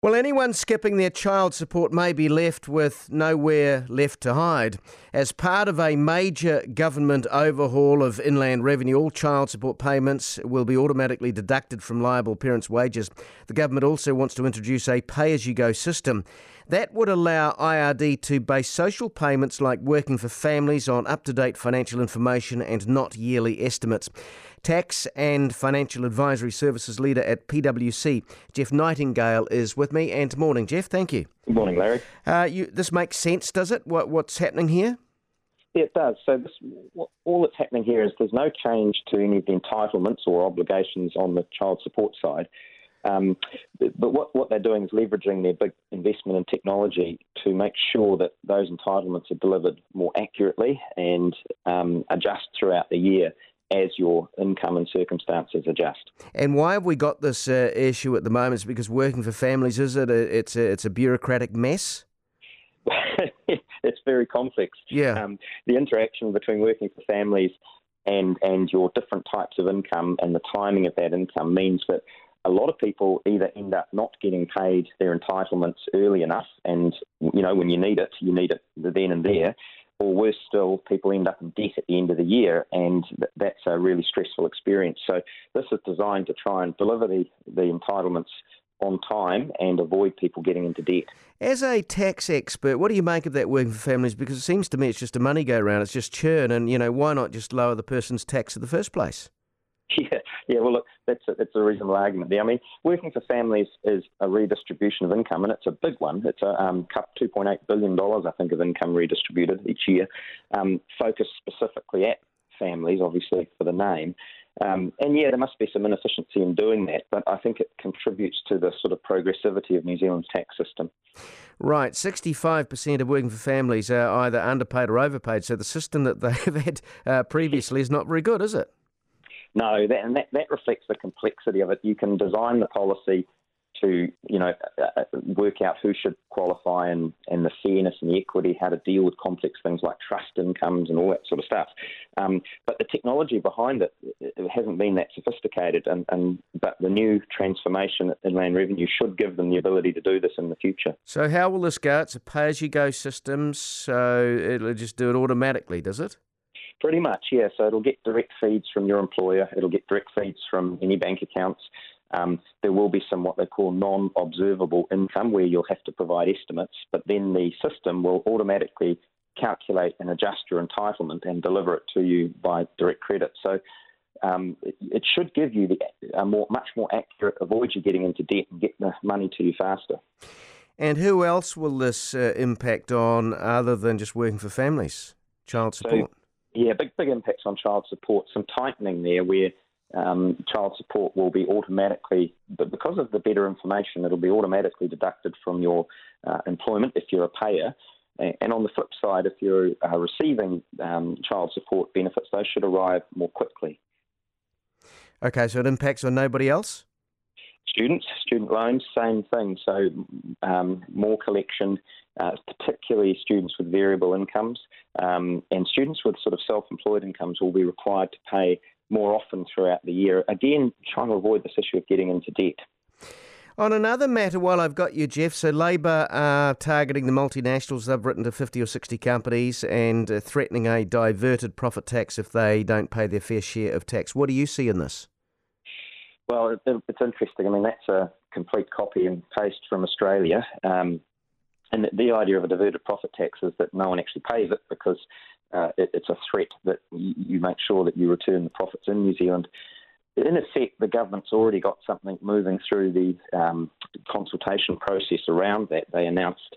Well, anyone skipping their child support may be left with nowhere left to hide. As part of a major government overhaul of inland revenue, all child support payments will be automatically deducted from liable parents' wages. The government also wants to introduce a pay-as-you-go system. That would allow IRD to base social payments like working for families on up-to-date financial information and not yearly estimates. Tax and Financial Advisory Services leader at PwC, Jeff Nightingale, is with me. And morning, Jeff. Thank you. Good morning, Larry. This makes sense, does it? What's happening here? Yeah, it does. So all that's happening here is there's no change to any of the entitlements or obligations on the child support side. But what they're doing is leveraging their big investment in technology to make sure that those entitlements are delivered more accurately and adjust throughout the year as your income and circumstances adjust. And why have we got this issue at the moment? Is it because working for families, is it? It's a bureaucratic mess? It's very complex. Yeah. The interaction between working for families and your different types of income and the timing of that income means that a lot of people either end up not getting paid their entitlements early enough, and when you need it then and there, or worse still, people end up in debt at the end of the year, and that's a really stressful experience. So this is designed to try and deliver the entitlements on time and avoid people getting into debt. As a tax expert, what do you make of that working for families? Because it seems to me it's just a money go round, it's just churn, and why not just lower the person's tax in the first place? Yeah. Well, look, that's a reasonable argument there. I mean, working for families is a redistribution of income, and it's a big one. It's a $2.8 billion, I think, of income redistributed each year, focused specifically at families, obviously, for the name. And there must be some inefficiency in doing that, but I think it contributes to the sort of progressivity of New Zealand's tax system. Right, 65% of working for families are either underpaid or overpaid, so the system that they have had previously is not very good, is it? No, that reflects the complexity of it. You can design the policy to, work out who should qualify and the fairness and the equity, how to deal with complex things like trust incomes and all that sort of stuff. But the technology behind it hasn't been that sophisticated, but the new transformation in land revenue should give them the ability to do this in the future. So how will this go? It's a pay-as-you-go system, so it'll just do it automatically, does it? Pretty much, yeah. So it'll get direct feeds from your employer. It'll get direct feeds from any bank accounts. There will be some what they call non-observable income where you'll have to provide estimates, but then the system will automatically calculate and adjust your entitlement and deliver it to you by direct credit. So it should give you much more accurate, avoid you getting into debt and get the money to you faster. And who else will this impact on other than just working for families? Child support? So, yeah, big impacts on child support. Some tightening there where child support will be automatically, but because of the better information, it'll be automatically deducted from your employment if you're a payer. And on the flip side, if you're receiving child support benefits, those should arrive more quickly. Okay, so it impacts on nobody else? Student loans, same thing. So more collection, particularly students with variable incomes, and students with sort of self-employed incomes will be required to pay more often throughout the year, again, trying to avoid this issue of getting into debt. On another matter, while I've got you, Jeff, so Labor are targeting the multinationals. They've written to 50 or 60 companies and threatening a diverted profit tax if they don't pay their fair share of tax. What do you see in this? Well, it's interesting. I mean, that's a complete copy and paste from Australia. And the idea of a diverted profit tax is that no one actually pays it because it's a threat that you make sure that you return the profits in New Zealand. In effect, the government's already got something moving through the consultation process around that. They announced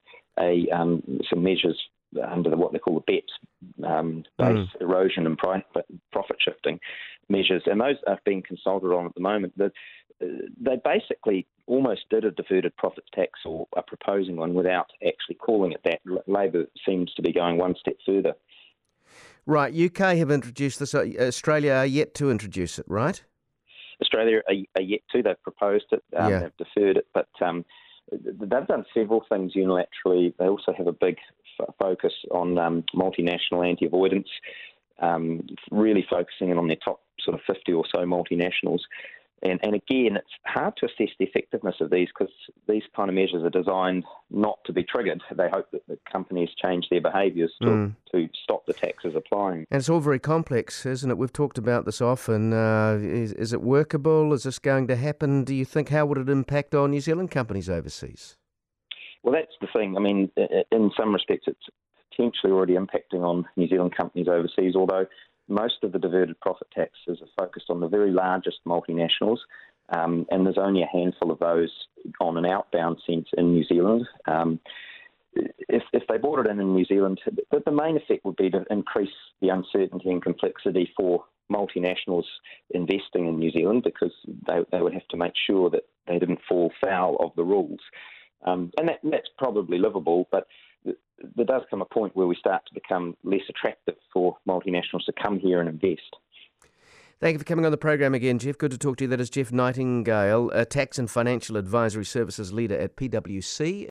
some measures under what they call the BEPS, base erosion and profit shifting measures, and those are being consulted on at the moment. They basically almost did a diverted profits tax or are proposing one without actually calling it that. Labor seems to be going one step further. Right, UK have introduced this. Australia are yet to introduce it, right? Australia are yet to. They've proposed it, they've deferred it, but they've done several things unilaterally. They also have a big focus on multinational anti-avoidance, really focusing in on their top sort of 50 or so multinationals. And again, it's hard to assess the effectiveness of these because these kind of measures are designed not to be triggered. They hope that the companies change their behaviours to stop the taxes applying. And it's all very complex, isn't it? We've talked about this often. Is it workable? Is this going to happen? Do you think? How would it impact on New Zealand companies overseas? Well, that's the thing. I mean, in some respects, it's potentially already impacting on New Zealand companies overseas, although most of the diverted profit taxes are focused on the very largest multinationals, and there's only a handful of those on an outbound sense in New Zealand. If they brought it in New Zealand, the main effect would be to increase the uncertainty and complexity for multinationals investing in New Zealand because they would have to make sure that they didn't fall foul of the rules. And that's probably livable, but there does come a point where we start to become less attractive for multinationals to come here and invest. Thank you for coming on the program again, Jeff. Good to talk to you. That is Jeff Nightingale, a Tax and Financial Advisory Services Leader at PwC.